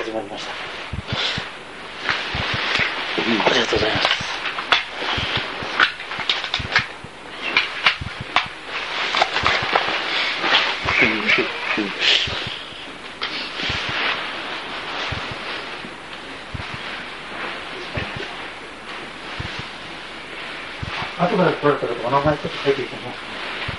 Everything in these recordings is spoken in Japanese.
始まりました。ありがとうございます。後から来られた方、お名前ちょっと書いていただけますかね。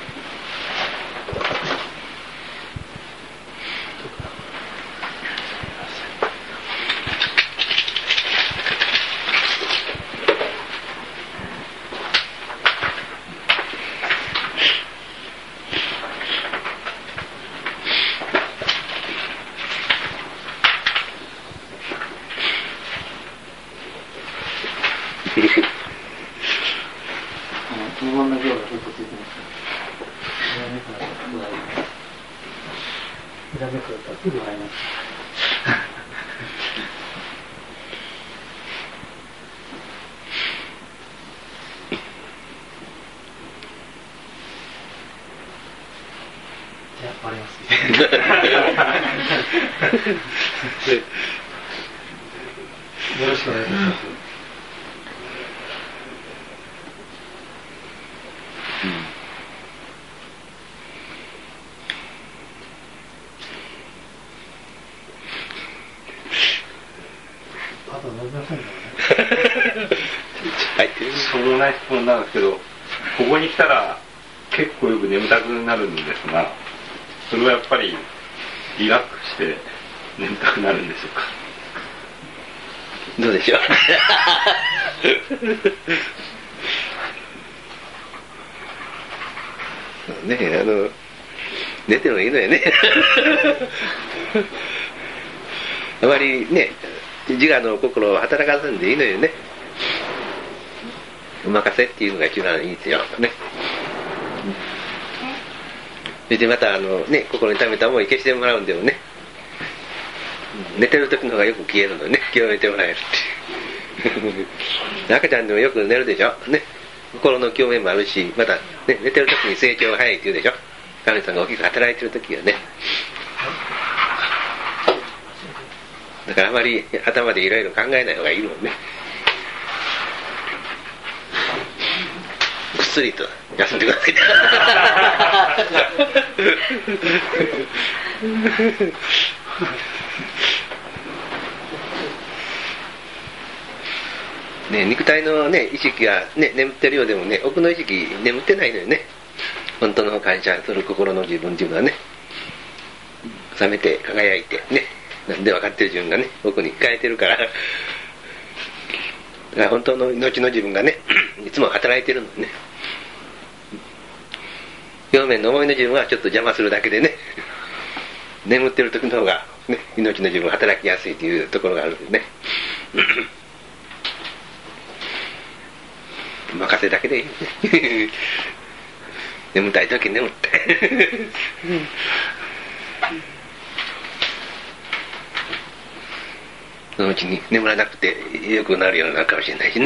日本の行が結構ついてますね。ひらめくとすぐ笑います。じゃあ笑います。よろしくお願いします。あと飲みませんからね。 はい、しょうもない質問なんですけど、ここに来たら結構よく眠たくなるんですが、それはやっぱりリラックスして眠たくなるんでしょうか。 どうでしょう。ね、寝てもいいのよね。あまりね、自我の心を働かせんでいいのよね。お任せっていうのが一番いいですよね。それでまたね、心に溜めた思い消してもらうんでもね、寝てる時の方がよく消えるのね、清めてもらえるっていう。赤ちゃんでもよく寝るでしょね。心の清めもあるし、また、ね、寝てる時に成長が早いって言うでしょ。神さんが大きく働いてる時はね。だからあまり頭でいろいろ考えない方がいいもんね。ぐっすりと休んでください。ね、肉体のね、意識がね、眠ってるようでもね、奥の意識眠ってないのよね。本当の感謝する心の自分っていうのはね、覚めて輝いてね、なんで分かってる自分がね、奥に控えてるから、だから本当の命の自分がね、いつも働いてるのね。表面の思いの自分はちょっと邪魔するだけでね、眠ってる時の方が、ね、命の自分が働きやすいというところがあるんですね。任せだけでいいね。眠たい時に眠ってそのうちに眠らなくてよくなるようになるかもしれないしね。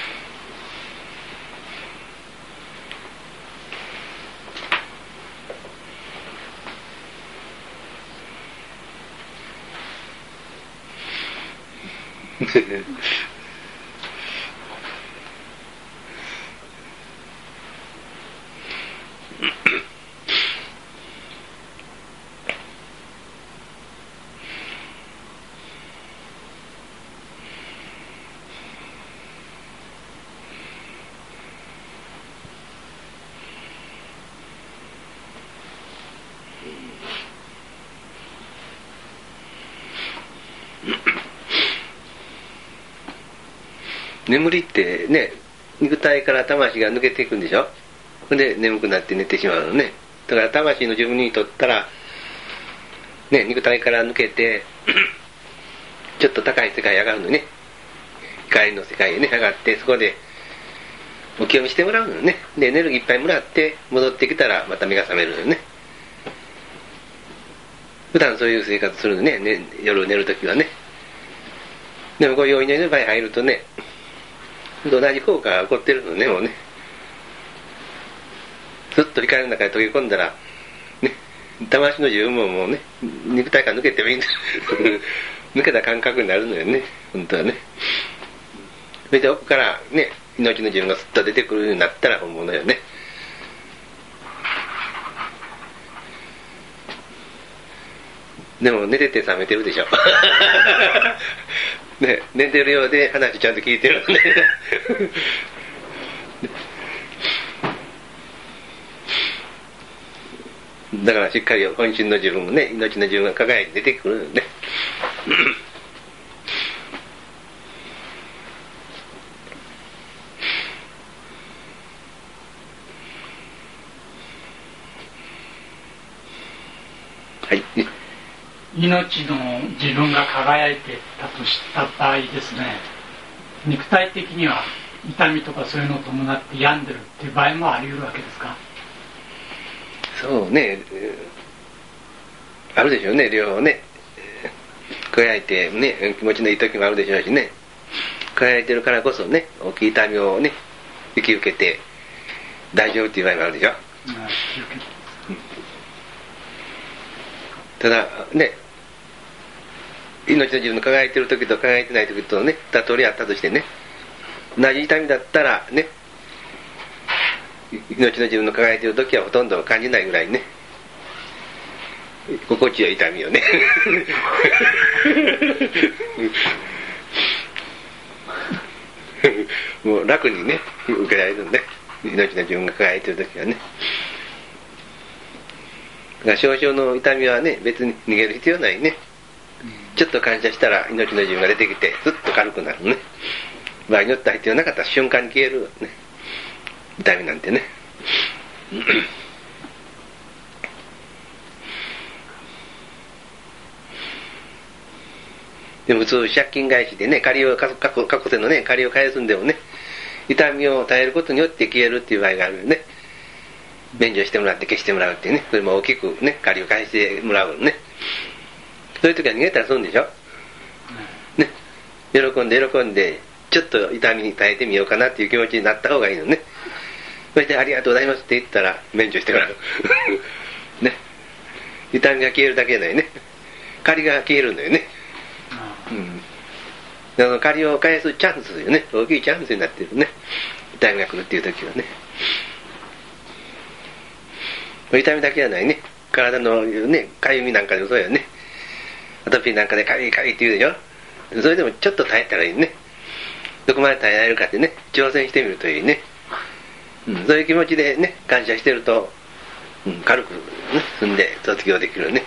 眠りってね、肉体から魂が抜けていくんでしょ。で眠くなって寝てしまうのね。だから魂の自分にとったらね、肉体から抜けてちょっと高い世界へ上がるのね。光の世界へね上がって、そこでお清めしてもらうのね。でエネルギーいっぱいもらって戻ってきたらまた目が覚めるのね。普段そういう生活するのね、夜寝るときはね。でもこういうお祈りの場合入るとね、同じ効果が起こってるのね、もうね。ずっと光の中に溶け込んだら、ね、魂の自分ももうね、肉体から抜けてもいいんだ。 抜けた感覚になるのよね、本当はね。それで奥からね、命の自分がスッと出てくるようになったら本物よね。でも寝てて覚めてるでしょ。ね、寝てるようで話ちゃんと聞いてるね。だからしっかり本心の自分もね、命の自分が輝いて出てくるんね。はい。 命の自分が輝いてたとした場合ですね、肉体的には痛みとかそういうのを伴って病んでるっていう場合もあり得るわけですか？ そうね、あるでしょうね、両方ね。輝いてね、気持ちのいい時もあるでしょうしね。輝いてるからこそね、大きい痛みをね、引き受けて大丈夫っていう場合もあるでしょ。ただね、命の自分の輝いてる時と輝いてない時とね、二通りあったとしてね、同じ痛みだったらね、命の自分の輝いてる時はほとんど感じないぐらいね、心地よい痛みをね。もう楽にね、受けられるんで、命の自分が輝いてる時はね。だから少々の痛みはね、別に逃げる必要ないね。ちょっと感謝したら命の自分が出てきて、ずっと軽くなるね。場合によっては必要なかったら瞬間に消えるね。痛みなんてね。でも普通借金返しでね、過去のね、借りを返すんでもね、痛みを耐えることによって消えるっていう場合があるよね。免除してもらって消してもらうっていうね、それも大きくね、借りを返してもらうね。そういう時は逃げたら損でしょ。ね、喜んでちょっと痛みに耐えてみようかなっていう気持ちになった方がいいのね。そしてありがとうございますって言ったら免除してもらう。ね、痛みが消えるだけじゃないね。借りが消えるんだよね。だから借りを返すチャンスよね。大きいチャンスになってるね。痛みが来るっていう時はね。痛みだけじゃないね。体のね、かゆみなんかでもそうやね。アトピーなんかでかゆいって言うでしょ。それでもちょっと耐えたらいいね。どこまで耐えられるかってね、挑戦してみるといいね。そういう気持ちでね、感謝してると、軽く、ね、済んで卒業できるね。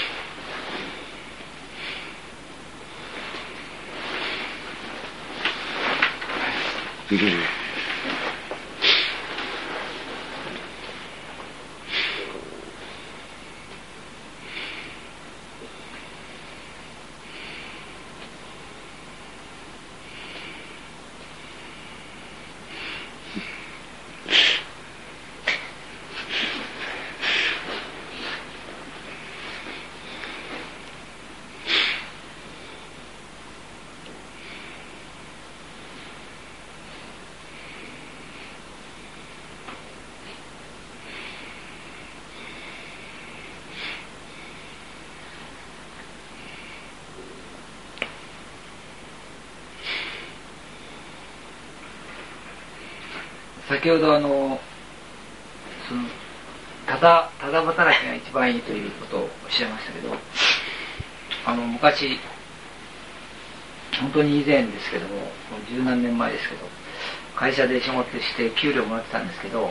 先ほどそのただ働きが一番いいということをおっしゃいましたけど、昔本当に以前ですけども、十何年前ですけど、会社で仕事して給料もらってたんですけど、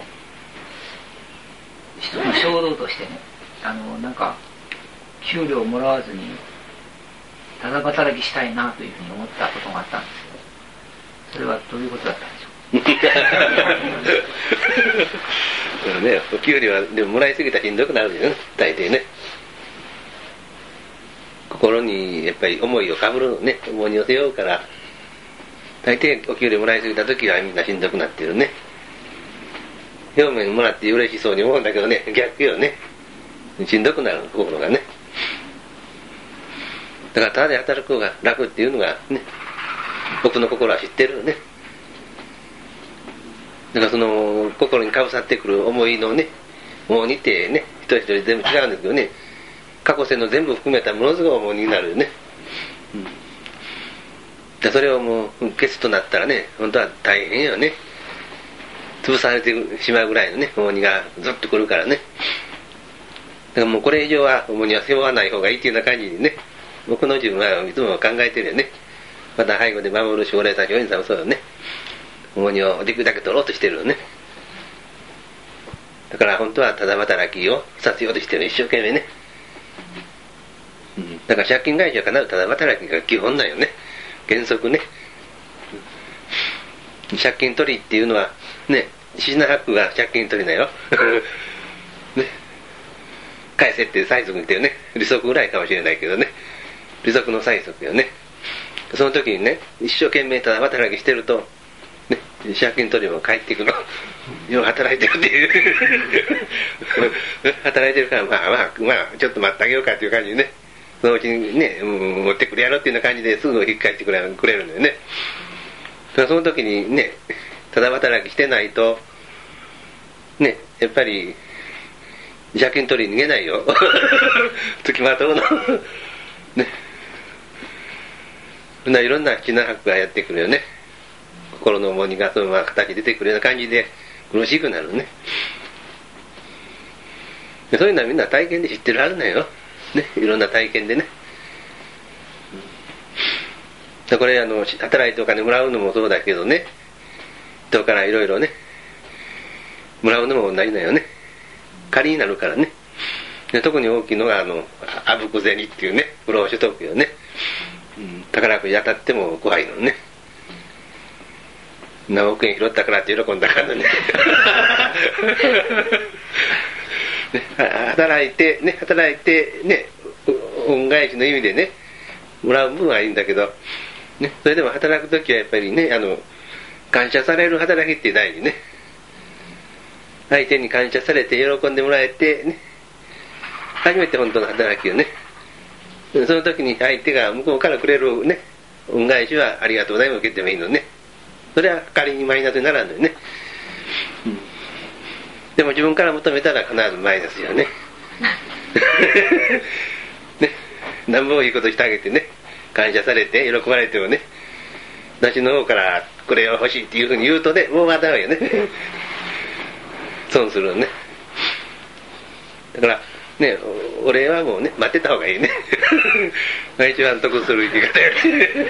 一つの衝動としてね、なんか給料をもらわずにただ働きしたいなというふうに思ったことがあったんですけど、それはどういうことだったんでしょう。 ね、お給料はでももらいすぎたらしんどくなるよね、大抵ね。心にやっぱり思いをかぶるのね、重荷を背負うから、大抵お給料もらいすぎた時はみんなしんどくなってるね。表面もらって嬉しそうに思うんだけどね、逆よね。しんどくなる心がね。だからただで働く方が楽っていうのがね、僕の心は知ってるよね。だからその心にかぶさってくる思いのね、重荷ってね、一人一人全部違うんですけどね、過去世の全部含めたものすごい重荷になるよね。 でそれをもう消すとなったらね、本当は大変よね。潰されてしまうぐらいのね、重荷がずっと来るからね。だからもうこれ以上は重荷は背負わない方がいいっていうような感じでね、僕の自分はいつも考えてるよね。また背後で守る奨励さん、教員さんもそうよね。重荷をできるだけ取ろうとしてるのね。だから本当はただ働きをさせようとしてる、一生懸命ね。だから借金返しは必ずただ働きが基本なんよね。原則ね。借金取りっていうのはね、シナハックが借金取りだよ。ね。返せって催促に言ってよね。利息ぐらいかもしれないけどね。利息の催促よね。その時にね、一生懸命ただ働きしてると、ね、借金取りも帰ってくるの。よう働いてるっていう。働いてるから、まあ、ちょっと待ってあげようかっていう感じでね。そのうちにね、持ってくるやろっていうような感じですぐ引っ返してくれるんだよね。その時にね、ただ働きしてないと、ね、やっぱり、借金取り逃げないよ。付きまとうの。ね。いろんな七白がやってくるよね。心の重荷がそのまま形出てくるような感じで苦しくなるね。でそういうのはみんな体験で知ってるはずなんよ。ね、いろんな体験でね。でこれ働いてお金もらうのもそうだけどね、人からいろいろねもらうのも同じだよね。借りになるからね。で特に大きいのがあぶく銭っていうね、不労所得よね。宝くじ当たっても怖いのね。何億円拾ったからって喜んだからね。働いてね、恩返しの意味でねもらう分はいいんだけど、ね、それでも働くときはやっぱりね、感謝される働きって大事ね。相手に感謝されて喜んでもらえてね、初めて本当の働きをね。その時に相手が向こうからくれるね恩返しはありがとうございます受けてもいいのね。それは仮にマイナスにならんのよね。でも自分から求めたら必ずマイナスよね。ね、何もいいことしてあげてね、感謝されて喜ばれてもね、私の方からこれを欲しいっていうふうに言うとね、もうまたよね。損するのね。だからね、俺はもうね待ってた方がいいね。一番得する生き方よ。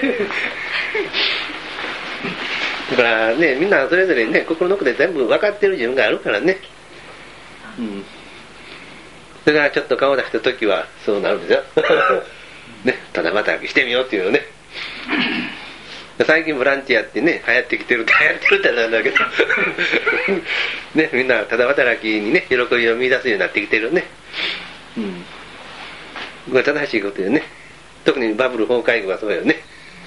だからね、みんなそれぞれね心の奥で全部分かってる自分があるからね。だからちょっと顔出した時はそうなるんですよ。ね、ただ働きしてみようっていうのね。最近ボランティアってね流行ってるってなんだけどね、みんなただ働きにね喜びを見出すようになってきてるね。これ正しいことよね。特にバブル崩壊後はそうよね。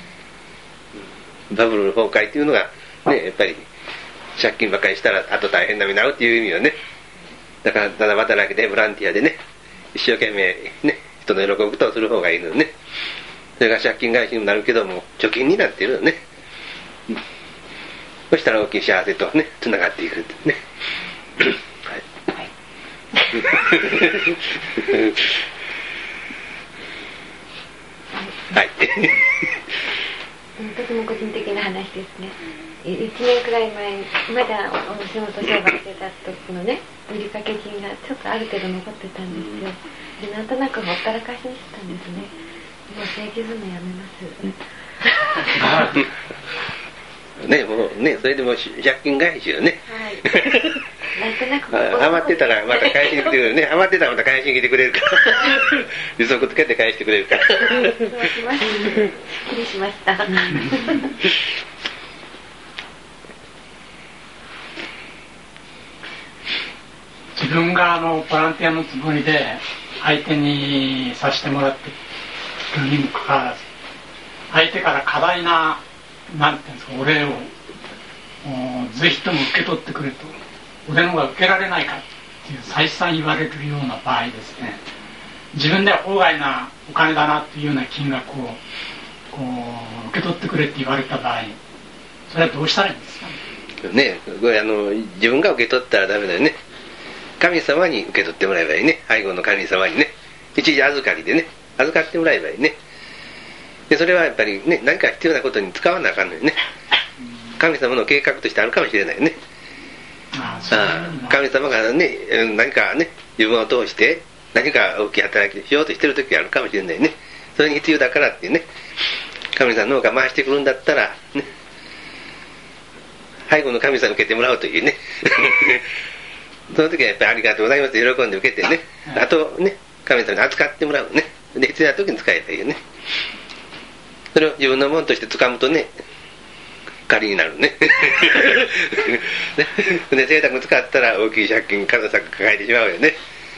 バブル崩壊っていうのがね、やっぱり借金ばっかりしたらあと大変な目になるっていう意味よね。だからただ働きでボランティアでね一生懸命ね人の喜ぶことをする方がいいのね。それが借金返しにもなるけども貯金になっているよね。そしたら大きい幸せとねつながっていくね。はい。 とても個人的な話ですね。1年くらい前、まだお仕事商売してた時のね、売掛金がちょっとある程度残ってたんですよ。で、なんとなくほったらかしにしてたんですね。もう正規詰めやめます。 ね、もうね、それでも借金返しよね。 はい。なんとなく余ってたらまた返しに来てくれるね。余ってたらまた返しに来てくれるから。利息つけて返してくれるから。 そうしました。びっくりしました。 自分がボランティアのつもりで相手にさせてもらっているにもかかわらず、相手から過大ななんていうんですか、お礼をぜひとも受け取ってくれと、俺のが受けられないかっていう再三言われるような場合ですね、自分では法外なお金だなっていうような金額を受け取ってくれって言われた場合、それはどうしたらいいんですかね。これ自分が受け取ったらダメだよね。神様に受け取ってもらえばいいね。背後の神様にね、一時預かりでね預かってもらえばいいね。 でそれはやっぱりね、何か必要なことに使わなあかんのよね。神様の計画としてあるかもしれないよね。神様がね、何かね、自分を通して何か大きい働きをしようとしてる時があるかもしれないね。それに必要だからってね、神様の方が回してくるんだったらね、背後の神様に受けてもらうというねその時はやっぱりありがとうございますと喜んで受けてね、あとね、神様に扱ってもらうね。で必要な時に使えばいいよね。それを自分のものとして掴むとね、借りになるねで贅沢に使ったら大きい借金数さ抱えてしまうよね。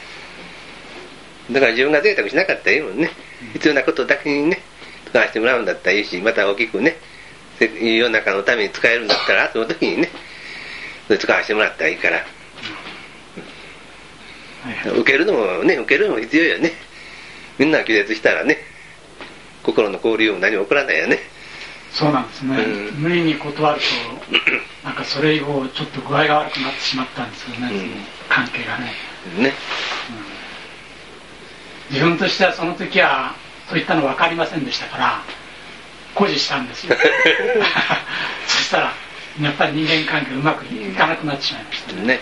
だから自分が贅沢しなかったらいいもんね。必要なことだけにね使わせてもらうんだったらいいし、また大きくね世の中のために使えるんだったらその時にね使わせてもらったらいいから、受けるのもね、受けるのも必要よね。みんな気絶したらね、心の交流も何も起こらないよね。 そうなんですね、無理に断るとなんかそれ以後ちょっと具合が悪くなってしまったんですよね、その関係がね。自分としてはその時はそういったの分かりませんでしたから固辞したんですよそしたらやっぱり人間関係うまくいかなくなってしまいましたね。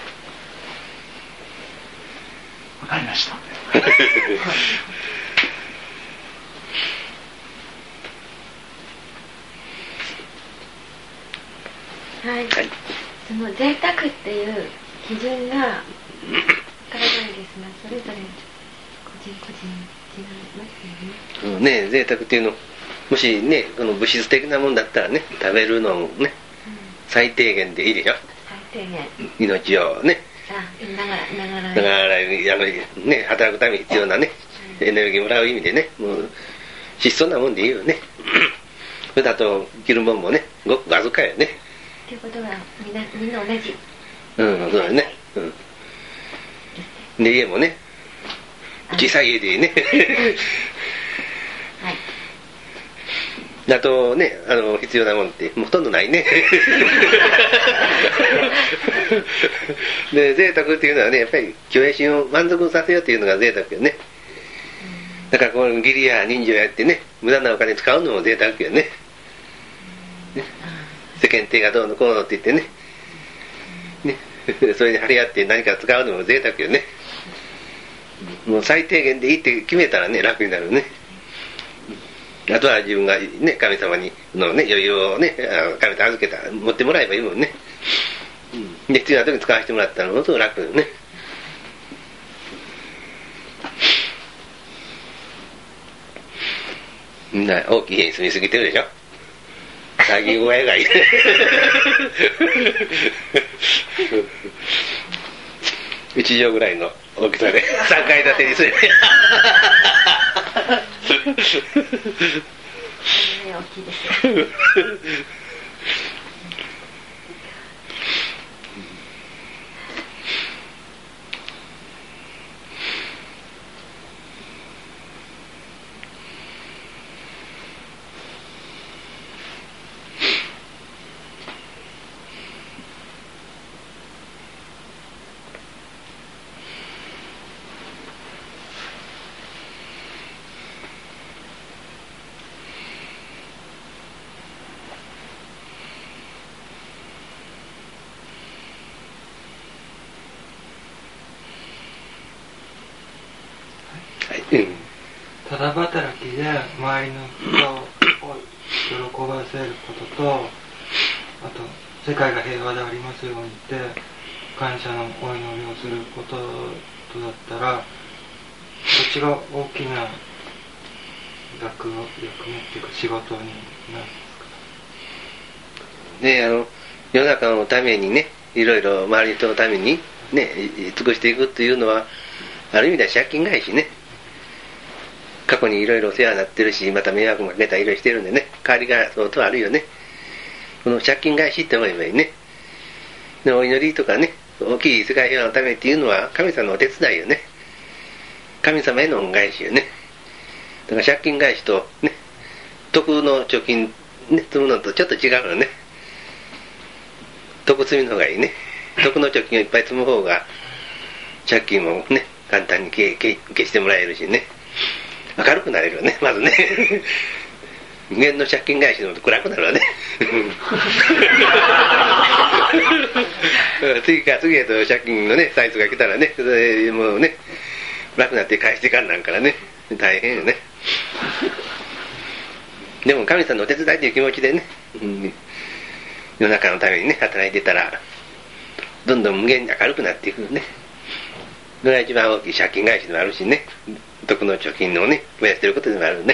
分かりましたはい、その贅沢っていう基準がわからないですが、それぞれ個人個人違いますよね。 贅沢っていうの、もしね、この物質的なもんだったらね、食べるのもね、最低限でいいでしょ。 最低限。 命をね、だからね、働くために必要なね、エネルギーもらう意味でね、もう質素なもんでいいよね。それだと着るもんもね、ごくわずかよね。 ということはみんな同じ。 そうだね。で家もね、小さい家でいいね。 はい。 あとね、必要なもんってほとんどないね。で贅沢っていうのはね、やっぱり虚栄心を満足させようっていうのが贅沢よね。だからこの義理や人情やってね、無駄なお金使うのも贅沢よね。世間体がどうのこうのって言ってね、それに張り合って何か使うのも贅沢よね。もう最低限でいいって決めたらね、楽になるね。あとは自分がね、神様にのね、余裕をね、神様預けた持ってもらえばいいもんね。で必要な時に使わせてもらったらものすごく楽よね。みんな大きい家に住みすぎてるでしょ。詐欺小屋がいい1畳ぐらいの大きさで3階建てにする大きいですよただ働きで周りの人を喜ばせることと、あと世界が平和でありますようにって感謝のお祈りをすることとだったら、どっちが大きな役目っていうか仕事になるんですか？ ね、世の中のためにね、いろいろ周りの人のためにね、尽くしていくっていうのはある意味では借金返しね。過去にいろいろお世話になってるし、また迷惑もかけたりいろいろしてるんでね、代わりが相当あるよね。この借金返しって思えばいいね。でお祈りとかね、大きい世界平和のためっていうのは神様のお手伝いよね。神様への恩返しよね。だから借金返しとね、徳の貯金ね、積むのとちょっと違うのね。徳積みの方がいいね。徳の貯金をいっぱい積む方が借金もね、簡単に消してもらえるしね。明るくなれるよね、まずね無限の借金返しのと暗くなるわね次から次へと借金のねサイズが来たらね、それもうね楽になって返していかんなんからね、大変よね。でも神さんのお手伝いという気持ちでね、世の中のためにね働いてたらどんどん無限に明るくなっていくね。それが一番大きい借金返しでもあるしね、徳の貯金をね増やしてることでもあるね。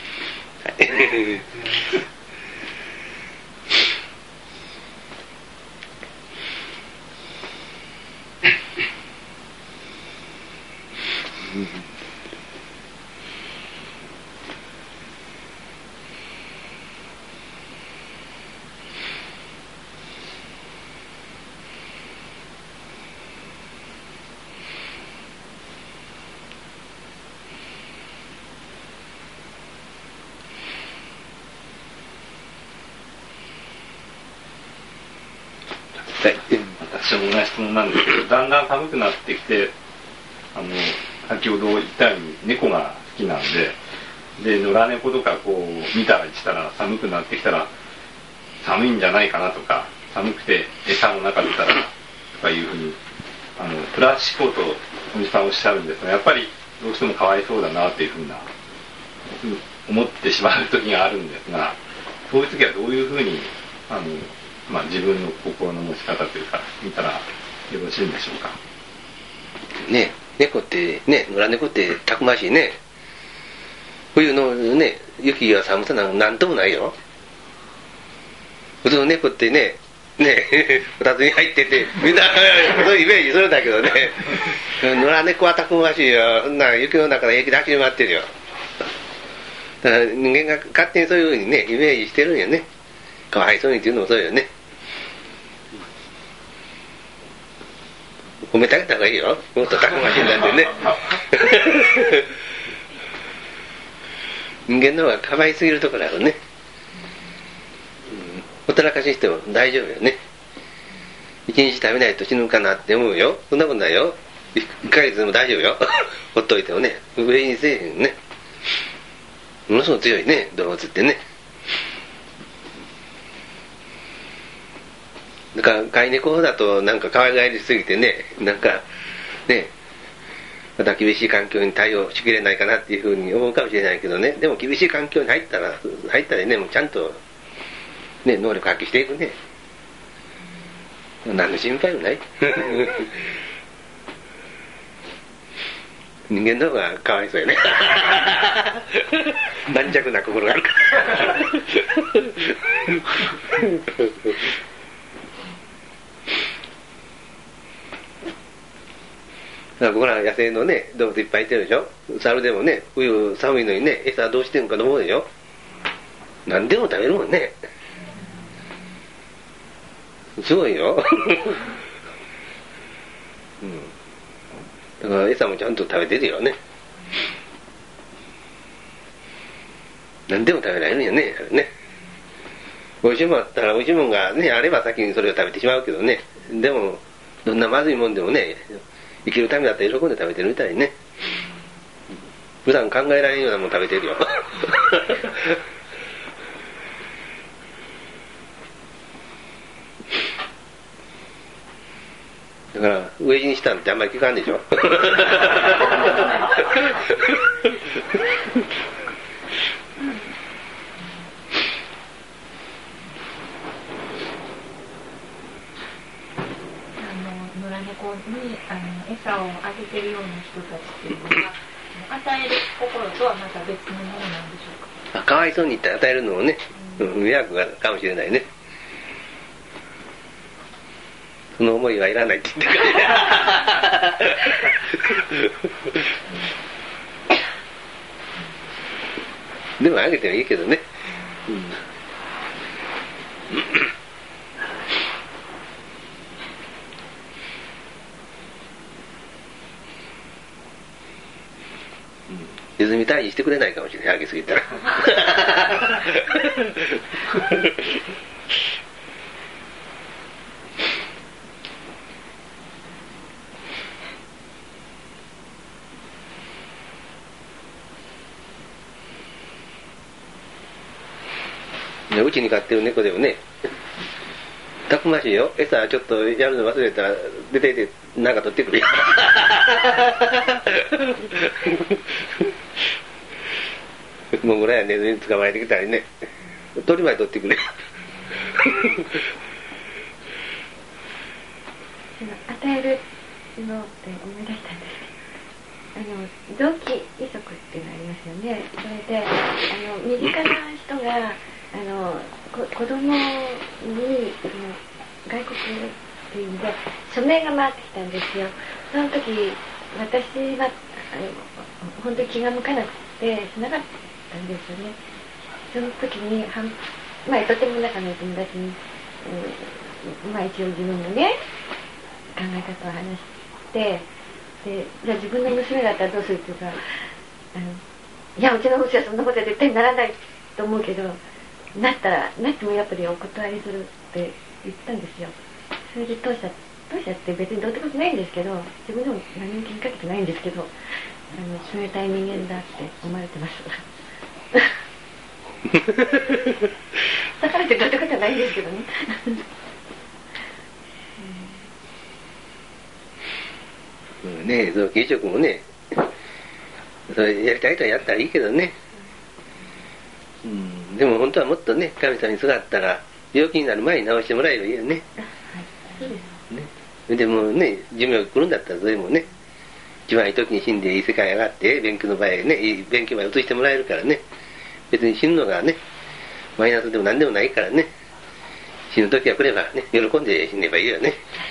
私も同じ質問なんですけど、だんだん寒くなってきて、先ほど言ったように猫が好きなんで、野良猫とかこう見たりしたら寒くなってきたら寒いんじゃないかなとか、寒くて餌もなかったらとかいうふうにプラス思考とおじさんおっしゃるんですが、やっぱりどうしてもかわいそうだなっていうふうな思ってしまう時があるんですが、そういう時はどういうふうに自分の心の持ち方というか見たらよろしいんでしょうか。 ね、猫ってね、野良猫ってたくましいね。冬のね、雪や寒さなんともないよ。普通の猫ってね、こたつに入ってて、みんなそういうイメージするんだけどね、野良猫はたくましいよ。そんな雪の中で平気で走り回ってるよ。だから人間が勝手にそういうふうにね、イメージしてるんよね。かわいそうにっていうのもそうよね。褒めてあげた方がいいよ。もっとたくましいんだってね。人間の方がかわいすぎるところあるね。ほったらかしにしても大丈夫よね。一日食べないと死ぬかなって思うよ。そんなことないよ。1ヶ月でも大丈夫よ。ほっといてもね。上にせえへんね。ものすごく強いね、動物ってね。だから飼い猫だとなんか可愛がりすぎてね、なんかね、また厳しい環境に対応しきれないかなっていうふうに思うかもしれないけどね、でも厳しい環境に入ったらね、もうちゃんとね、能力発揮していくね。何の心配もない。人間の方がかわいそうよね。軟弱な心があるから。僕ら野生のね、動物いっぱいいてるでしょ。猿でもね、冬寒いのにね、餌どうしてんかと思うでしょ。何でも食べるもんね。すごいよ。だから餌もちゃんと食べてるよね。何でも食べられるんよね。美味しいもんあったら美味しいもんがね、あれば先にそれを食べてしまうけどね。でも、どんなまずいもんでもね、生きるためだったら喜んで食べてるみたいね。普段考えられんようなもん食べてるよ。だから飢え死にしたんってあんまり聞かんでしょ。 野良猫に餌をあげてるような人たちっていうのは与える心とはまた別のものなんでしょうか。 かわいそうに言って与えるのもね、迷惑がかもしれないね。その思いはいらないって言ってくれ。でもあげてもいいけどね。ネズミ退治してくれないかもしれない、あげすぎたら。 うちに飼ってる猫でもね、たくましいよ。餌ちょっとやるの忘れたら出ていてなんか取ってくるよ。もうぐらいはネズミに捕まえてきたりね、鳥まで取ってくれ。 与えるのって思い出したんです。臓器移植っていうのありますよね。それで身近な人が子供に外国っていうので署名が回ってきたんですよ。その時私は本当に気が向かなくてしなかったんですよね。その時にとても仲のいい友達に、一応自分のね考え方を話して、でじゃあ自分の娘だったらどうするっていうか、いやうちの娘はそんなことは絶対にならないと思うけど、なってもやっぱりお断りするって言ったんですよ。それで当社って別にどうってことないんですけど、自分でも何も気にかけてないんですけど、冷たい人間だって思われてます。だからってどうってことはないんですけどね。 ねえ、臓器移植もね、それやりたい人はやったらいいけどね。でも本当はもっとね、神様にすがったら病気になる前に治してもらえばいいよね。 そうですね。でもね、寿命が来るんだったらそれもね、一番いい時に死んでいい世界上がって勉強の場合ね、いい勉強まで移してもらえるからね。別に死ぬのがね、マイナスでも何でもないからね。死ぬ時が来ればね、喜んで死ねばいいよね。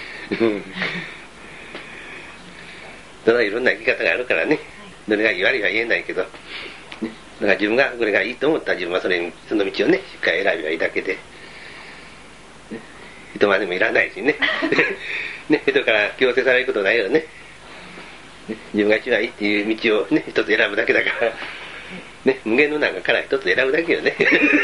だからいろんな生き方があるからね、どれがいい悪いは言えないけど、だから自分がこれがいいと思ったら自分はその道をね、しっかり選べばいいだけで、人までもいらないしね。人から強制されることないよね。自分が一番いいっていう道をね、一つ選ぶだけだから、ね、無限の中から一つ選ぶだけよね。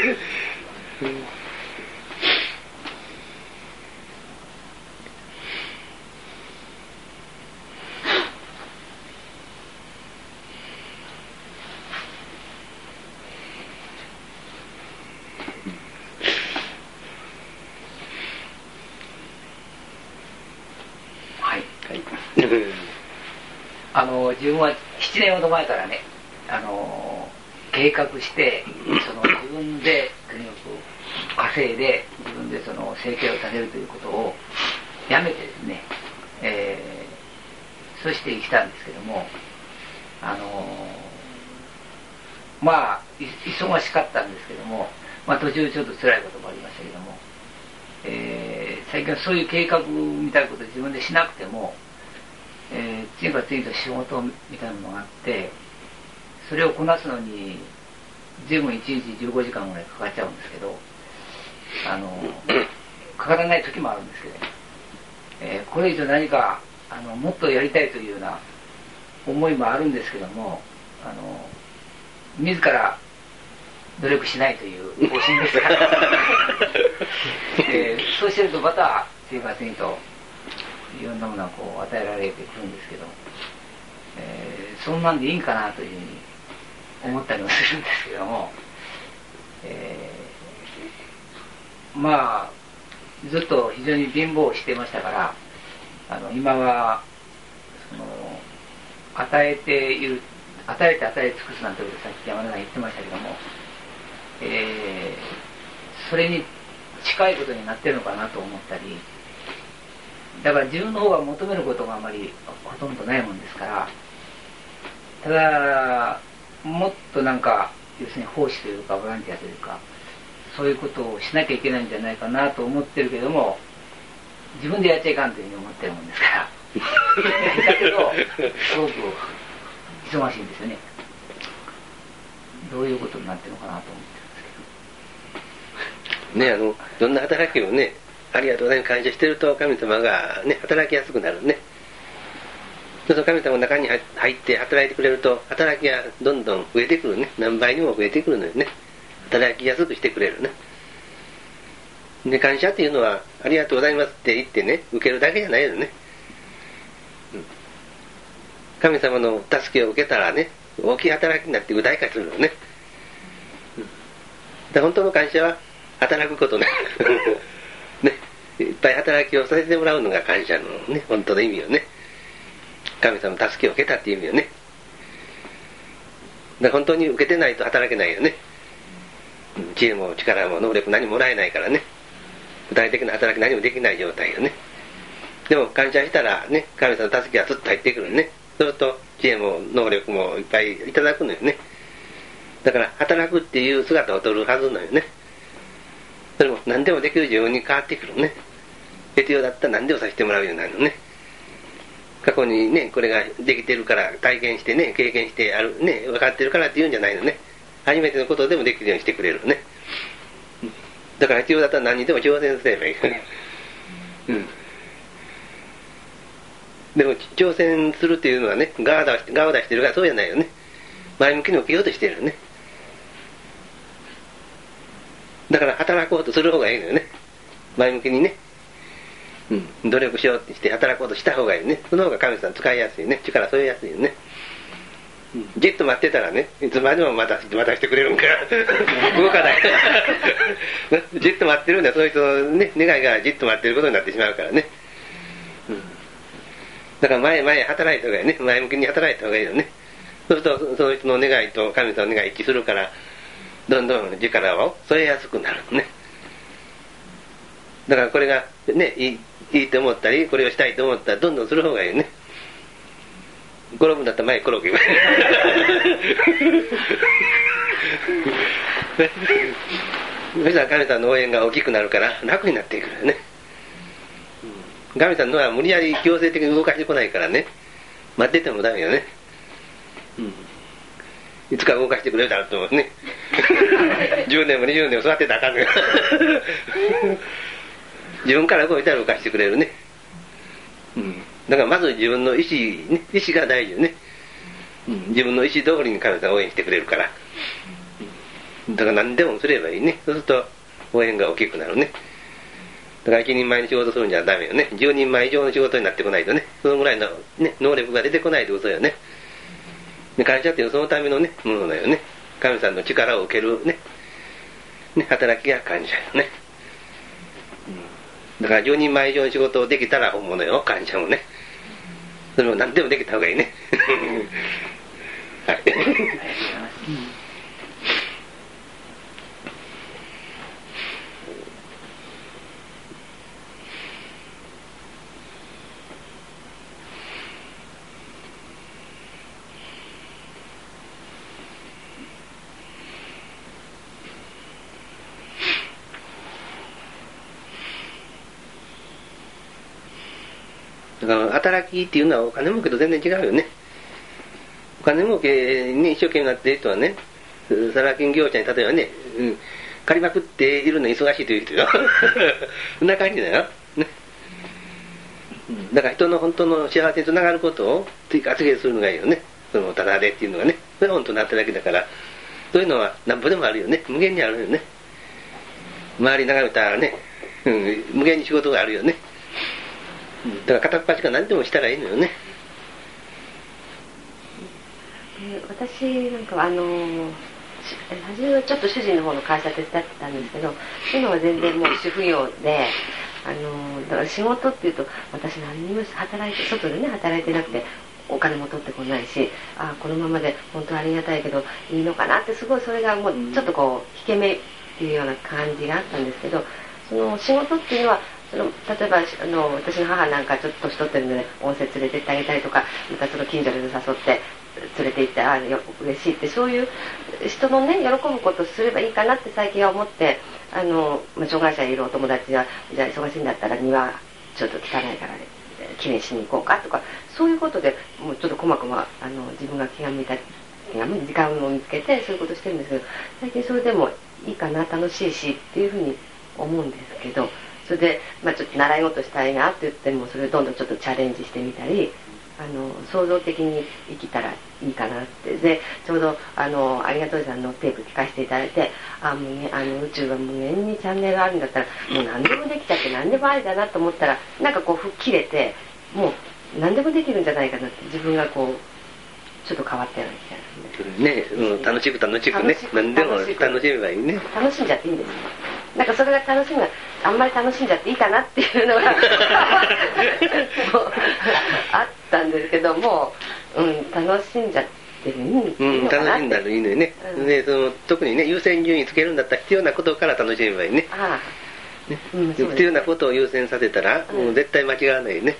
自分は7年ほど前からね、計画して自分でとにかく稼いで自分でその生計を立てるということをやめてですね、そうして生きたんですけども、忙しかったんですけども、途中ちょっと辛いこともありましたけども、最近はそういう計画みたいなことを自分でしなくても、次から次と仕事みたいなものがあって、それをこなすのに十分1日15時間ぐらいかかっちゃうんですけど、かからない時もあるんですけど、これ以上何かもっとやりたいというような思いもあるんですけども、自ら努力しないという方針ですから、そうしてるとまた次から次といろんなものがこう与えられてくるんですけど、そんなんでいいんかなというふうに思ったりもするんですけども、ずっと非常に貧乏してましたから、今は与えて尽くすなんてことさっき山田さん言ってましたけども、それに近いことになってるのかなと思ったり、だから自分の方が求めることがあまりほとんどないもんですから、ただもっと要するに奉仕というかボランティアというか、そういうことをしなきゃいけないんじゃないかなと思ってるけども、自分でやっちゃいかんというふうに思ってるもんですからだけどすごく忙しいんですよね。どういうことになってるのかなと思ってるんですけどね、どんな働きをね、ありがとうございます感謝してると神様がね、働きやすくなるね。そうすると神様の中に入って働いてくれると、働きがどんどん増えてくるね。何倍にも増えてくるのよね。働きやすくしてくれるね。で、感謝っていうのはありがとうございますって言ってね、受けるだけじゃないよね。神様の助けを受けたらね、大きい働きになって具体化するのね。で、本当の感謝は働くことなね、いっぱい働きをさせてもらうのが感謝のね、本当の意味よね。神様の助けを受けたっていう意味よね。だから本当に受けてないと働けないよね。知恵も力も能力何ももらえないからね、具体的な働き何もできない状態よね。でも感謝したらね、神様の助けがずっと入ってくるね。そうすると知恵も能力もいっぱいいただくのよね。だから働くっていう姿を取るはずのよね。それも何でもできる自分に変わってくるね。必要だったら何でもさせてもらうようになるのね。過去にね、これができてるから体験してね、経験してあるね、分かってるからって言うんじゃないのね。初めてのことでもできるようにしてくれるね。だから必要だったら何にでも挑戦すればいい。でも挑戦するっていうのはね、ガーを出してるからそうじゃないよね。前向きに受けようとしてるよね。だから働こうとする方がいいのよね。前向きにね、努力しようってして働こうとした方がいいね。その方が神様使いやすいね。力添えやすいよね。じっと待ってたらね、いつまでも待たしてくれるんか動かないじっと待ってるんだ、そういう人のね、願いがじっと待ってることになってしまうからね。だから前働いた方がいいね。前向きに働いた方がいいよね。そうするとその人の願いと神様の願い一致するから、どんどん力を添えやすくなるのね。だからこれがね、いいと思ったり、これをしたいと思ったらどんどんする方がいいよね。転ぶんだったら前転げばそしたら神様の応援が大きくなるから楽になっていくよね。神様のは無理やり強制的に動かしてこないからね、待っててもダメよね。いつか動かしてくれるだろうと思うね10年も20年も座ってたらあかんね自分から動いたら動かしてくれるね。だからまず自分の意思が大事よね。自分の意思通りに神様応援してくれるから。だから何でもすればいいね。そうすると応援が大きくなるね。だから一人前の仕事するんじゃダメよね。10人前以上の仕事になってこないとね、そのぐらいの、ね、能力が出てこないと嘘よね。で感謝っていうのはそのためのね、ものだよね。神様の力を受けるね、働きが感謝よね。だから10人前以上の仕事をできたら本物よ、感謝もね。それも何でもできた方がいいねはい。だから働きっていうのはお金儲けと全然違うよね。お金儲けに一生懸命なっている人はね、サラ金業者に例えばね、借りまくっているのに忙しいという人よそんな感じだよ、ね。だから人の本当の幸せにつながることを発言するのがいいよね。そのただでっていうのがね、それは本当の働きだから、そういうのは何ぼでもあるよね。無限にあるよね。周り眺めたらね、無限に仕事があるよね。だから片っ端から何でもしたらいいのよね。 私なんかは初めはちょっと主人の方の会社手伝ってたんですけど、今は全然もう主婦業で、だから仕事っていうと私何にも外でね働いてなくてお金も取ってこないし、このままで本当はありがたいけどいいのかなって、すごいそれがもうちょっとこう引け目っていうような感じがあったんですけど、その仕事っていうのは例えば私の母なんかちょっと年取ってるので温泉連れてってあげたりとか、またその近所で誘って連れて行って嬉しいって、そういう人のね喜ぶことをすればいいかなって最近は思って、障害者いるお友達がじゃあ忙しいんだったら庭ちょっと汚いからきれいしに行こうかとか、そういうことでもうちょっと細々自分が気が向いた時間を見つけてそういうことしてるんですけど、最近それでもいいかな、楽しいしっていうふうに思うんですけど、それで、ちょっと習い事したいなって言ってもそれをどんどんちょっとチャレンジしてみたり、創造的に生きたらいいかなって。でちょうどありがとうさんのテープ聞かせていただいて、宇宙が無限にチャンネルあるんだったらもう何でもできちゃって何でもありだなと思ったら、なんかこう吹っ切れてもう何でもできるんじゃないかなって、自分がこうちょっと変わったような気がするんですね。 楽しくね、何でも楽しめばいいね。 楽しんじゃっていいんですよ。 なんかそれが楽しみな、あんまり楽しんじゃっていいかなっていうのがもうあったんですけども、楽しんじゃっていいのかなって、 楽しんだらいいのよね、で特にね優先順位つけるんだったら必要なことから楽しめばいいね。必要なことを優先させたら、もう絶対間違わないよね。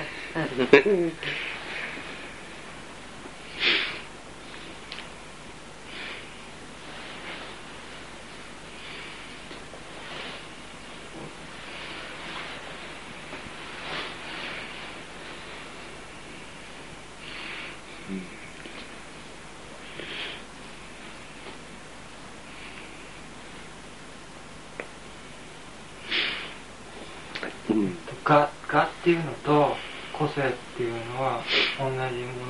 我っていうのと個性っていうのは同じもの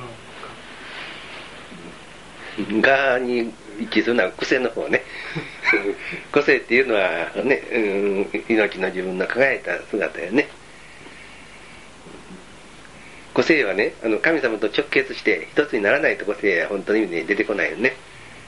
ですか？ 我に一致するのは癖の方ね個性っていうのはね、命の自分の輝いた姿よね。個性はね、神様と直結して一つにならないと個性は本当に意味で出てこないよね。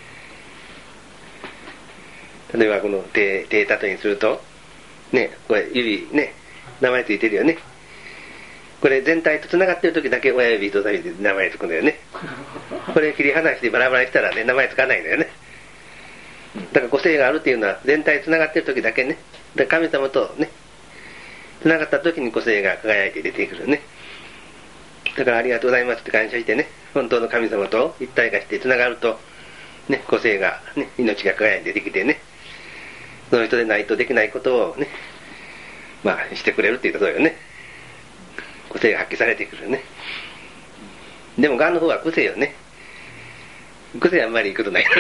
例えばこの手例えにするとね、これ指ね、名前ついてるよね。これ全体とつながってる時だけ親指人差し指で名前つくんだよね。これ切り離してバラバラにしたらね、名前つかないんだよね。だから個性があるっていうのは全体つながってる時だけね。だから神様とねつながった時に個性が輝いて出てくるね。だからありがとうございますって感謝してね、本当の神様と一体化してつながるとね、個性がね、命が輝いて出てきてね、その人でないとできないことをね、してくれるっていうことよね。個性が発揮されてくるね。でもがんの方は個性よね。個性はあんまりいいことない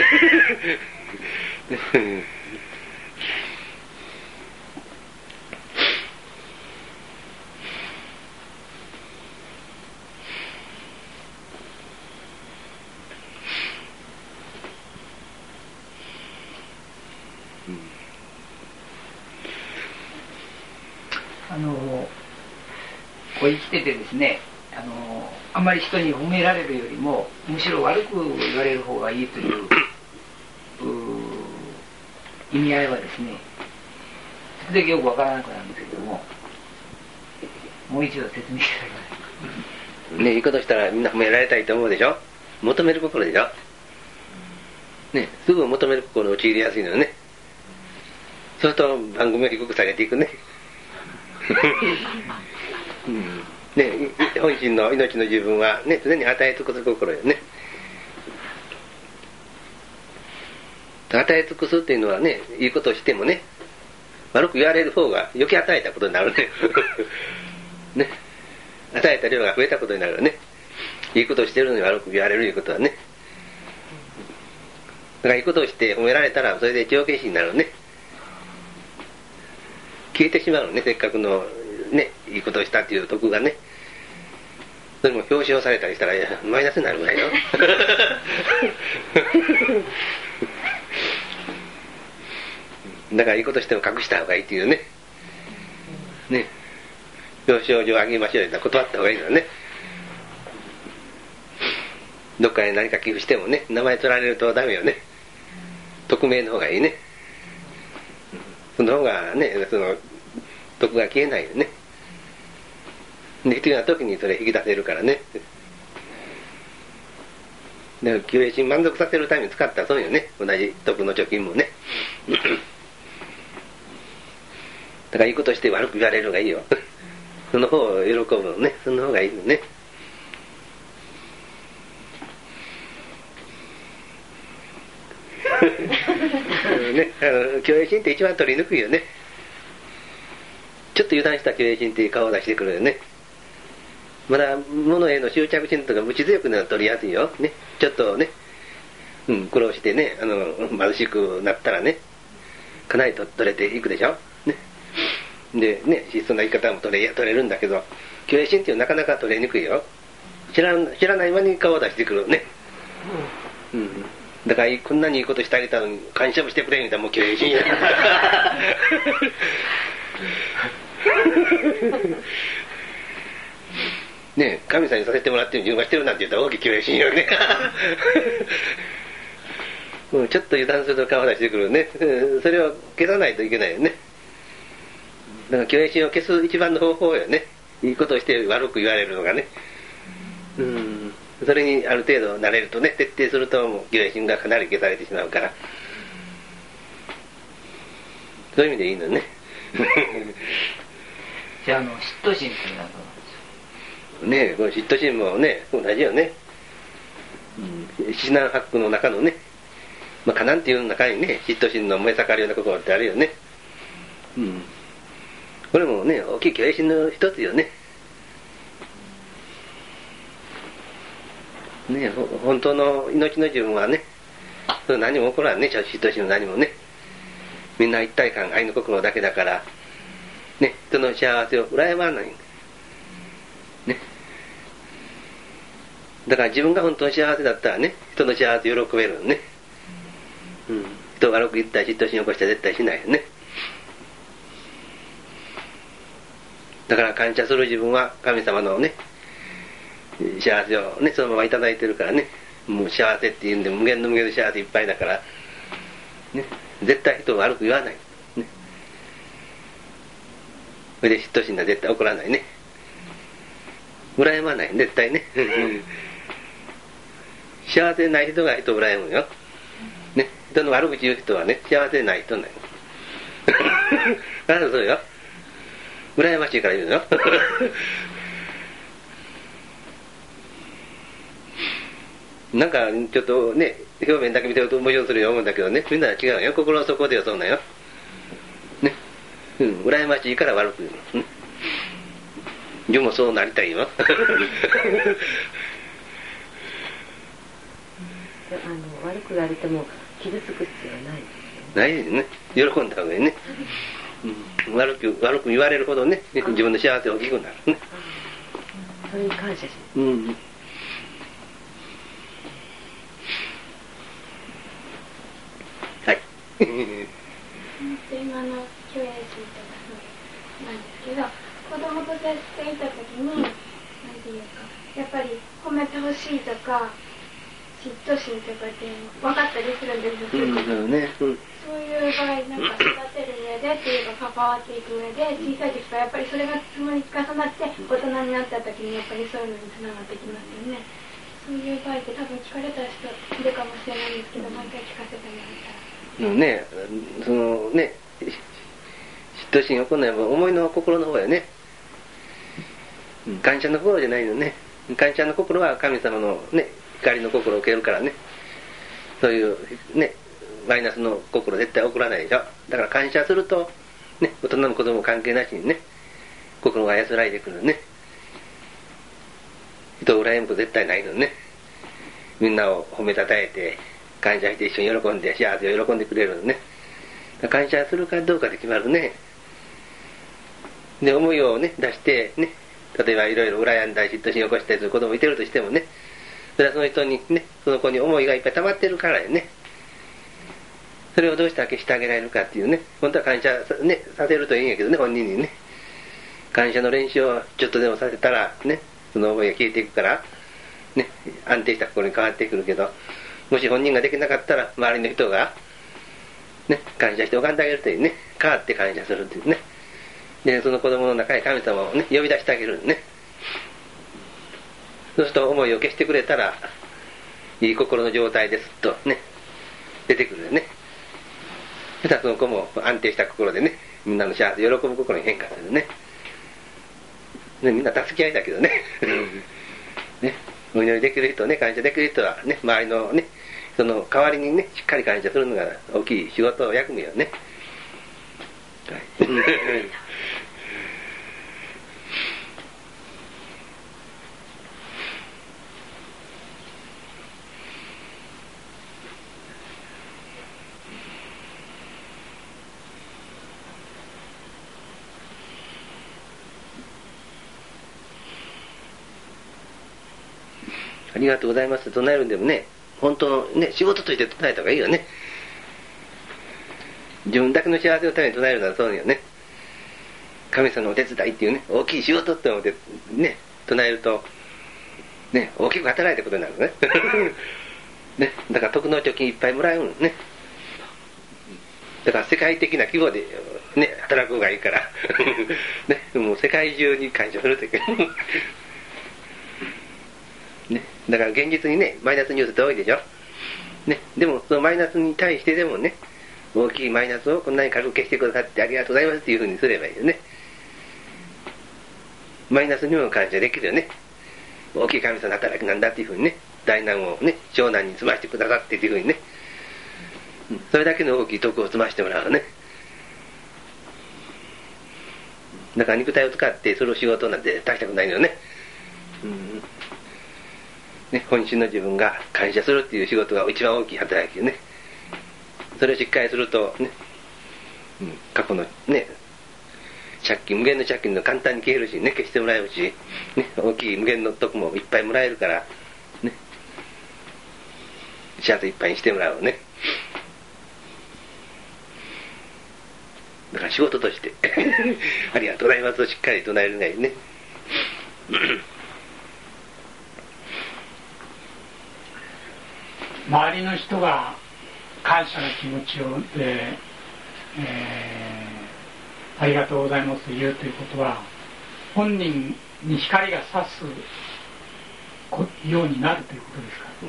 こう生きててですね、あんまり人に褒められるよりもむしろ悪く言われる方がいいという意味合いはですね、時々よくわからなくなるんですけども、もう一度説明していただきます。 ね、いいことしたらみんな褒められたいと思うでしょ。求める心でしょ。ね、すぐ求める心に陥りやすいのよね。そうすると番組を低く下げていくね。ね、本心の命の自分はね、常に与え尽くす心よね。与え尽くすっていうのはね、いいことをしてもね、悪く言われる方が余計与えたことになるね。ね、与えた量が増えたことになるよね。いいことをしてるのに悪く言われるいうことはね。だからいいことをして褒められたらそれで帳消しになるね。消えてしまうのね、せっかくのね、いいことをしたっていう徳がね。それも表彰されたりしたらマイナスになるぐらいよ。だからいいことしても隠した方がいいっていうね。ね、表彰状あげましょうよ、断った方がいいのね。どっかに何か寄付してもね、名前取られるとダメよね。匿名の方がいいね。その方がね、その徳が消えないよね。で、必要な時にそれ引き出せるからね。だから救援心満足させるために使ったらそうよね。同じ徳の貯金もね。だからいいことして悪く言われるのがいいよ。その方を喜ぶのね。その方がいいのね。ね、救援心って一番取りにくいよね。ちょっと油断した救援心って顔を出してくるよね。まだ物への執着心とか無知強くなると取りやすいよ。ね、ちょっとね、苦労してね、貧しくなったらね、かなり取れていくでしょ。ね、でね、質素な生き方も取れるんだけど、救援心っていうのはなかなか取れにくいよ。知らない間に顔を出してくるね。だからこんなにいいことしてあげたのに感謝もしてくれんみたいなもう救援心や。ね、神様にさせてもらってる自分がしてるなんて言ったら大きい救援心よね。 ちょっと油断すると顔出してくるね。それを消さないといけないよね。だから虚栄心を消す一番の方法よね。いいことをして悪く言われるのがね。それにある程度慣れるとね、徹底するともう虚栄心がかなり消されてしまうから。そういう意味でいいのね。 じゃあ嫉妬心っていうのはどうなんですか？ ねえ、この嫉妬心もね、同じよね。指南八苦の中のね、まあ、かなんていう中にね、嫉妬心の燃え盛るような心ってあるよね。これもね、大きい虚栄心の一つよね。ね、本当の命の自分はね、それ何も起こらんね、嫉妬心も何もね。みんな一体感、愛の心だけだから、ね、人の幸せを羨まない。ね。だから自分が本当に幸せだったらね、人の幸せを喜べるのね。人が悪く言ったり嫉妬心を起こしたら絶対しないよね。だから感謝する自分は神様のね、幸せをね、そのままいただいてるからね、もう幸せっていうんで無限の無限の幸せいっぱいだから、ね、絶対人を悪く言わない。ね。それで嫉妬心は絶対起こらないね。羨まない、絶対ね。幸せない人が人を羨むよ。ね、人の悪口言う人はね、幸せない人なの。だからそうよ。羨ましいから言うのよ。なんかちょっとね、表面だけ見てると面白いするよう思うんだけどね、みんなは違うよ。心の底ではそうなんよ。ね。羨ましいから悪く言うの。自分もそうなりたいよ。 悪く言われても傷つく必要はないですよ。 ないですね。喜んだ方がいいね。悪く言われるほどね、自分の幸せが大きくなるね。 それに感謝します。 はい。 今の虚栄心とかなんですけど、子供と接していた時に、なんていうか、やっぱり褒めてほしいとか、嫉妬心とかって分かったりするんですよ。そういう場合、なんか育てる上でっていうか関わっていく上で、小さい時からやっぱりそれが積み重なって大人になった時にやっぱりそういうのにつながってきますよね。そういう場合って多分聞かれた人いるかもしれないんですけど、毎回聞かせてもらったら。 ね、そのね、嫉妬心を起こらない思いの心の方やね。感謝の心じゃないのね。感謝の心は神様のね、光の心を受けるからね。そういうね、マイナスの心絶対起こらないでしょ。だから感謝すると、ね、大人も子供も関係なしにね、心が安らいでくるね。人を羨むこと絶対ないのね。みんなを褒めたたえて、感謝して一緒に喜んで、幸せを喜んでくれるのね。感謝するかどうかで決まるね。で、思いをね、出してね、例えばいろいろ羨んだり嫉妬心を起こしたりする子供いてるとしてもね、それはその人にね、その子に思いがいっぱい溜まってるからよね。それをどうして消してあげられるかっていうね、本当は感謝、ね、させるといいんやけどね、本人にね。感謝の練習をちょっとでもさせたらね、その思いが消えていくから、ね、安定した心に変わってくるけど、もし本人ができなかったら、周りの人が、ね、感謝して拝んであげるというね、変わって感謝するっていうね。で、その子供の中に神様をね、呼び出してあげるね。そうすると思いを消してくれたら、いい心の状態ですとね、出てくるよね。そしたらその子も安定した心でね、みんなの幸せ、喜ぶ心に変化するね。ね、みんな助け合いだけどね。ね、お祈りできる人ね、感謝できる人はね、周りのね、その代わりにね、しっかり感謝するのが大きい仕事、役目よね。はい。ありがとうございますって唱えるんでもね、本当のね、仕事として唱えた方がいいよね。自分だけの幸せのために唱えるならそうよね。神様のお手伝いっていうね、大きい仕事って思ってね、唱えると、ね、大きく働いたことになるね。 ね、だから徳の貯金いっぱいもらえるのね。だから世界的な規模で、ね、働く方がいいから、ね、もう世界中に感謝するというか、ね、だから現実にね、マイナスニュースって多いでしょ。ね、でもそのマイナスに対してでもね、大きいマイナスをこんなに軽く消してくださってありがとうございますっていうふうにすればいいよね。マイナスにも感謝できるよね。大きい神様の働きなんだっていうふうにね、大難をね、長男に済ましてくださってっていうふうにね、それだけの大きい徳を済ましてもらうのね。だから肉体を使ってそれを仕事なんて大したくないのよね。ね、本心の自分が感謝するっていう仕事が一番大きい働きよね。それをしっかりするとね、過去のね、借金、無限の借金の簡単に消えるしね、消してもらえるし、ね、大きい無限の徳もいっぱいもらえるから、ね、幸せいっぱいにしてもらうね。だから仕事としてありがとうございますとしっかり唱えるがいいね。 周りの人が感謝の気持ちをありがとうございますと言うということは、本人に光が差すようになるということですか。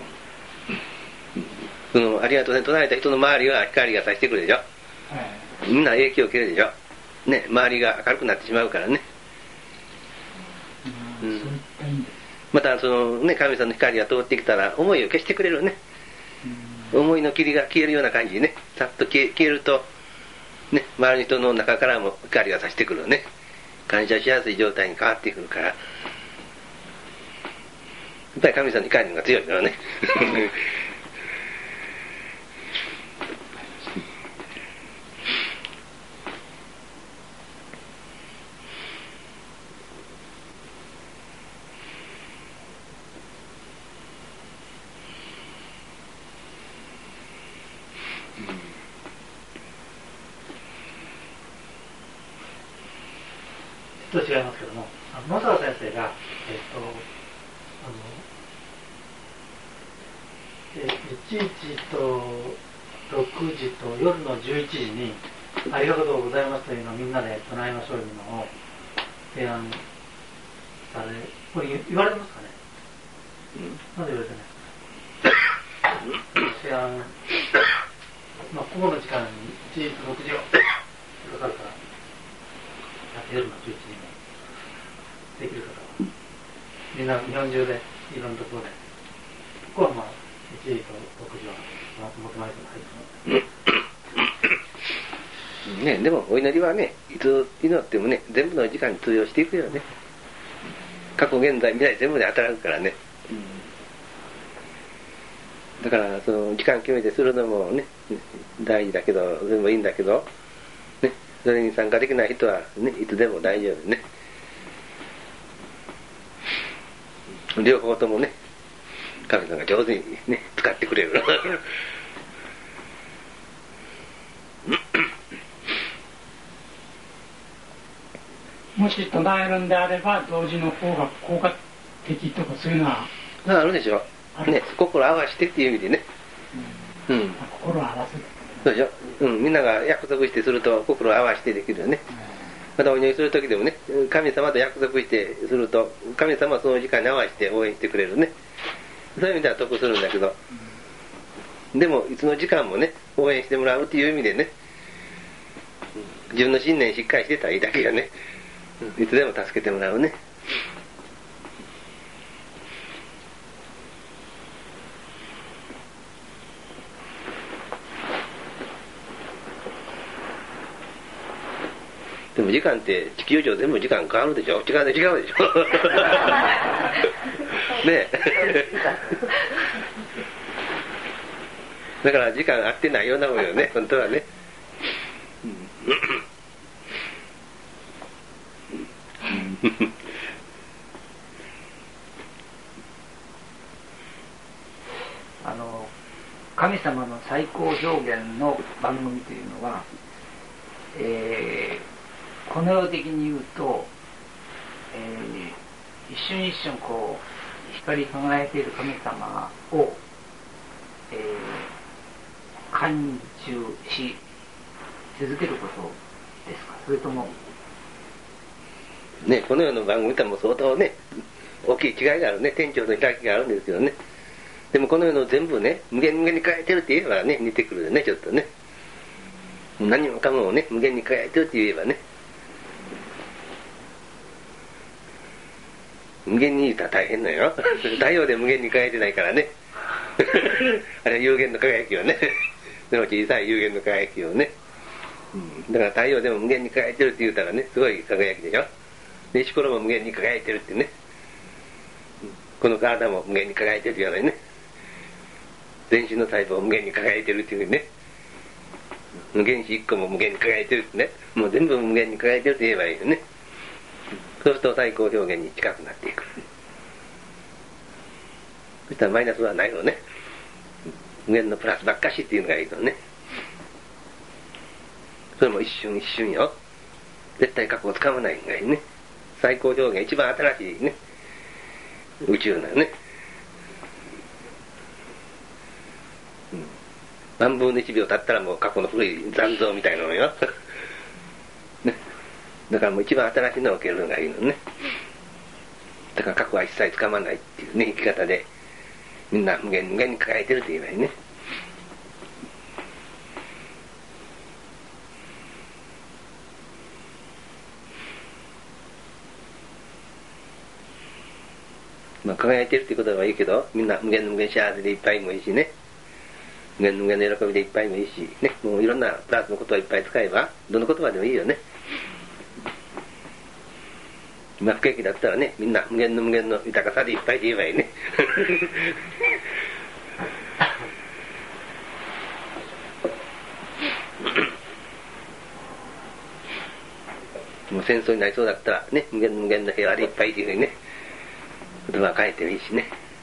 そのありがとうね唱えた人の周りは光が差してくるでしょ。みんな影響を受けるでしょ。ね、周りが明るくなってしまうからね。 そういった意味です。 またそのね、神様の光が通ってきたら思いを消してくれるね。思いの霧が消えるような感じでね、さっと消えるとね、周りの人の中からも光が差してくるね。感謝しやすい状態に変わってくるから、やっぱり神様の光が強いからね。 ちょっと違いますけども、野沢先生が、1時と6時と夜の11時にありがとうございますというのをみんなで唱えましょうというのを提案され、これ言われてますかね。なんで言われてないですか。提案、まあ、ここの時間に1時と6時をかかるから、夜の11時にできる方はみんな日本中でいろんなところで、ここはまあ1時と6時は求まれてないね、でもお祈りはね、いつ祈ってもね、全部の時間に通用していくよね。過去現在未来全部で働くからね。だからその時間決めてするのもね大事だけど、全部いいんだけどね、それに参加できない人はね、いつでも大丈夫ね。両方ともね、神様が上手にね、使ってくれる。 もし唱えるんであれば、同時の方が効果的とかそういうのはあるでしょ。ね、心合わせてっていう意味でね。 心を合わせる。 そうでしょ。みんなが約束してすると心を合わせてできるよね。またお祈りするときでもね、神様と約束してすると、神様はその時間に合わせて応援してくれるね。そういう意味では得するんだけど、でもいつの時間もね、応援してもらうっていう意味でね、自分の信念しっかりしてたらいいだけよね。いつでも助けてもらうね。でも時間って地球上全部時間変わるでしょ。違うでしょ。ねえ。だから時間合ってないようなもんよね、本当はね。 神様の最高表現の番組というのは、この世的に言うと、一瞬一瞬こう光り輝いている神様を感受し続けることですか、それともね、このような番組とはもう相当ね大きい違いがあるね、天井の開きがあるんですけどね。でもこの世の全部ね無限に輝いてるって言えばね似てくるよね、ちょっとね。何もかもね無限に輝いてるって言えばね、無限に言ったら大変だよ太陽で無限に輝いてないからねあれは有限の輝きをねその小さい有限の輝きをね、だから太陽でも無限に輝いてるって言うたらねすごい輝きでしょ。で石ころも無限に輝いてるってね、この体も無限に輝いてるって言わないね。全身の細胞も無限に輝いてるっていうね、原子一個も無限に輝いてるってね、もう全部無限に輝いてるって言えばいいよね。そうすると最高表現に近くなっていく。そしたらマイナスはないのね。無限のプラスばっかしっていうのがいいのね。それも一瞬一瞬よ。絶対過去をつかまないのがいいね。最高表現一番新しいね宇宙なのね。何分の1秒経ったらもう過去の古い残像みたいなのよね。だからもう一番新しいのを受けるのがいいのね。だから過去は一切つかまないっていうね生き方で、みんな無限に輝いてるって言えばいいね。まあ輝いてるってことはいいけど、みんな無限幸せでいっぱいもいいしね、無限の喜びでいっぱいもいいしね、もういろんなプラスのことをいっぱい使えばどの言葉でもいいよね。今不景気だったらね、みんな無限の豊かさでいっぱいで言えばいいねもう戦争になりそうだったらね、無限の平和でいっぱいっていうふうにね言葉を変えてもいいしね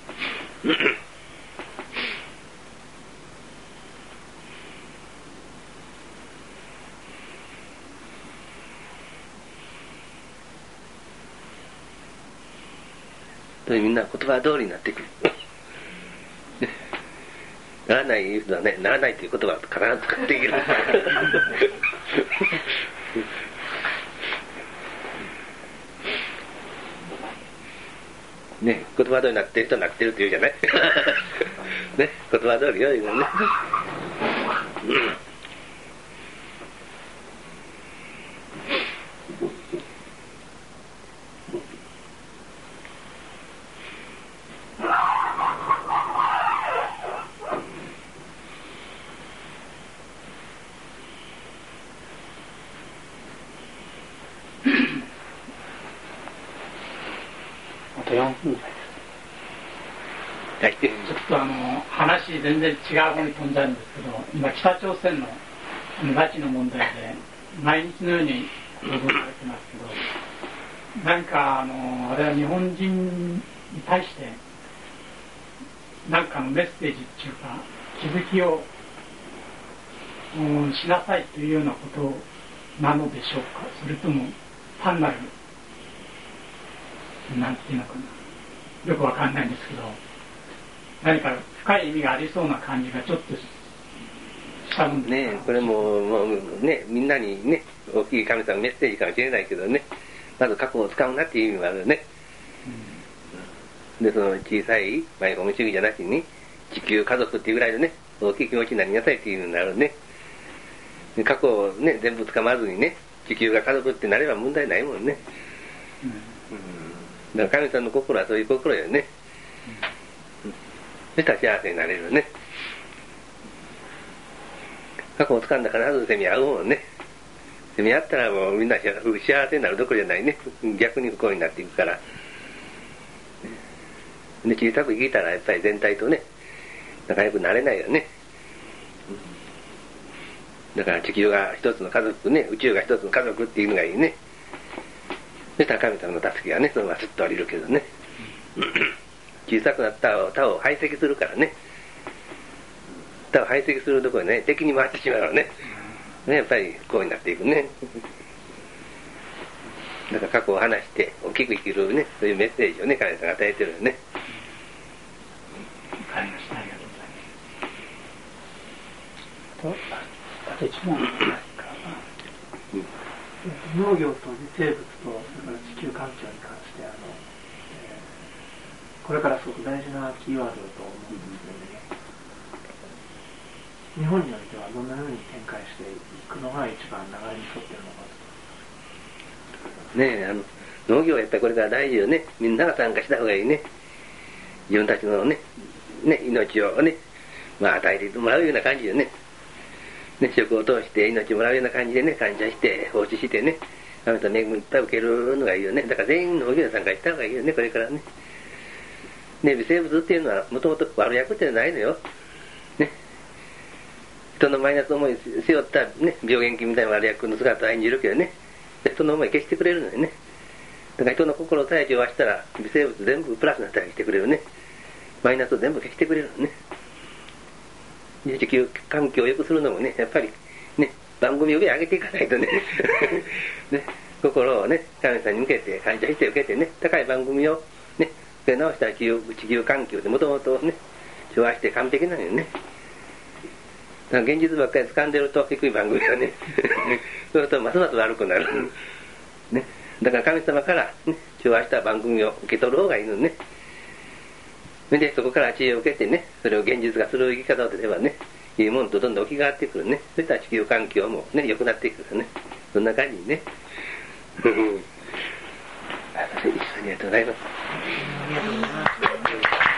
みんな言葉通りになってくるならない人はね、ならないという言葉を必ず使っていけるね、言葉通りになってる人はなってるって言うじゃないね、言葉通りよ、言うのねあと4分ぐらいはい、 ちょっと話全然違う方に飛んじゃうんですけど、今北朝鮮の拉致の問題で毎日のように報道されてますけど、何かあれは日本人に対して何かのメッセージっていうか気づきをしなさいというようなことなのでしょうか、それとも単なるなんていうのかな、よくわかんないんですけど、何か深い意味がありそうな感じがちょっとしたもんですね。これもうね、みんなにね大きい神様のメッセージかもしれないけどね、まず過去を使うなっていう意味もあるね、でその小さいマイホーム主義じゃなしに地球家族っていうぐらいでね大きい気持ちになりなさいっていうのになるね。で過去をね全部掴まずにね地球が家族ってなれば問題ないもんね、だから神さんの心はそういう心よね、そしたら幸せになれるね。過去を掴んだから必ず攻め合うもんね。攻め合ったらもうみんな幸せになるどころじゃないね、逆に不幸になっていくから。で小さく生きたらやっぱり全体とね仲良くなれないよね。だから地球が一つの家族ね、宇宙が一つの家族っていうのがいいね。で神様の助けがねそのまますっと降りるけどね小さくなった他を排斥するからね、他を排斥するところね敵に回ってしまうからね、やっぱりこうになっていくね。だから過去を話して大きく生きるね、そういうメッセージをね神様が与えてるよね。 わかりました。ありがとうございます。 あと1問ないかな、農業と微生物とそれから地球環境に関してこれからすごく大事なキーワードだと思うんですけれども、日本においてはどんなふうに展開していくのが一番流れに沿っているのかと。 ねえ、農業はやっぱりこれから大事よね。みんなが参加した方がいいね。自分たちのね、命をね、与えてもらうような感じでね。食を通して命をもらうような感じでね、感謝して放置してね、神様の恵みいっぱい受けるのがいいよね。だから全員農業に参加した方がいいよね、これからね。微生物っていうのはもともと悪役ってないのよ。人のマイナス思い背負った、病原菌みたいな悪役の姿を演じるけどね、人の思い消してくれるのよね。だから人の心を体調をしたら微生物全部プラスに働きしてくれるね。マイナスを全部消してくれるのね。地球環境を良くするのもね、やっぱりね、番組を上げていかないとね心をね、神様に向けて感謝して受けてね、高い番組をね、受け直した地球環境でもともとね、調和して完璧なのよね。だから現実ばっかり掴んでると低い番組がねそうするとますます悪くなるね。だから神様から、調和した番組を受け取る方がいいのね。でそこから知恵を受けてね、それを現実化する生き方をすればね、いいものとどんどん置き換わってくるね。そういった地球環境もね、良くなっていくるね。そんな感じにねありがとうございます。